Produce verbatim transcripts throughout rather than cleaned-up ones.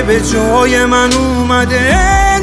که به جای من اومده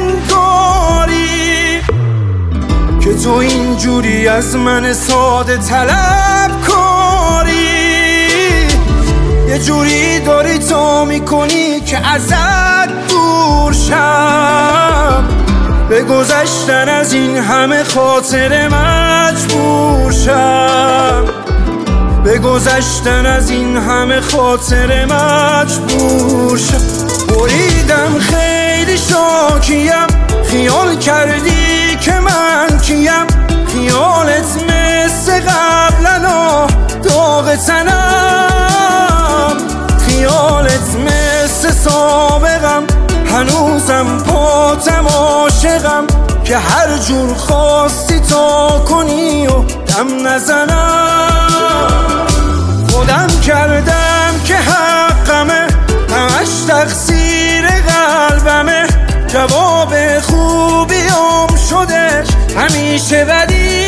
انگاری که تو اینجوری از من ساده طلب کاری. یه جوری داری تو میکنی که ازت دور شم، به گذشتن از این همه خاطره مجبور شم، به گذشتن از این همه خاطره مجبور شم. بریدم خیلی شاکیم، خیال کردی که من کیم، خیالت مثل قبلنا داغ تنم، خیالت مثل سابقم هنوزم پاتم عاشقم که هر جور خواستی تا کنی و دم نزنم. خودم کردم که حقمه، همش تقصیر قلبمه، جواب خوبیام شدش همیشه بدی.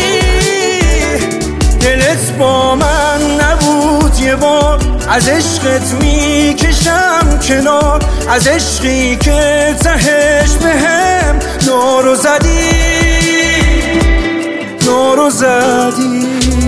دلت با من نبود یه بار، از عشقت میکشم کنار، از عشقی که تهش بهم نارو زدی، نارو زدی.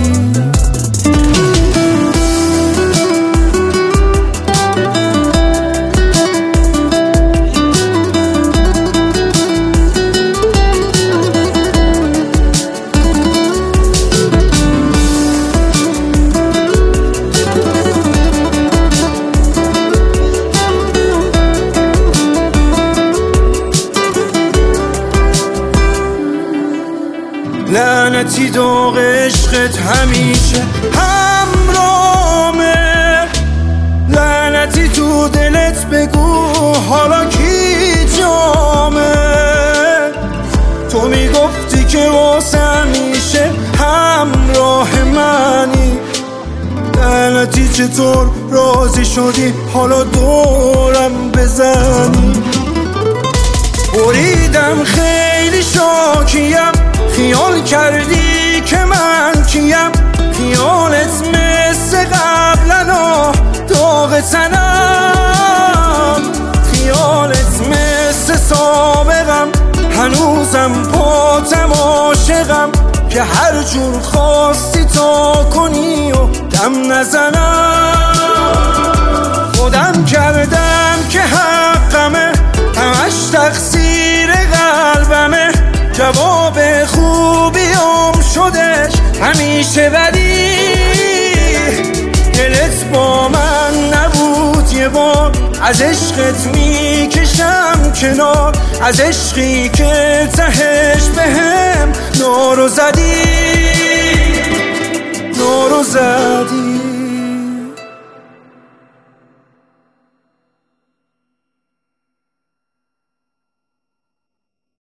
لعنتی داغ عشقت همیشه همرامه، لعنتی تو دلت بگو حالا کی جامه. تو میگفتی که واسه همیشه همراه منی، لعنتی چطور راضی شدی حالا دورم بزنی. بریدم خیلی شاکیم، خیال کردی که من کیم، خیالت مثل قبلنا داغ تنم، خیالت مثل سابقم هنوزم پاتم عاشقم که هر جور خواستی تا کنی و دم نزنم. خودم کردم که حقمه، همش تقصیر قلبمه، جواب خوبیام شدش همیشه بدی. دلت با من نبود یه بار، از عشقت میکشم کنار، از عشقی که تهش بهم نارو زدی، نارو زدی.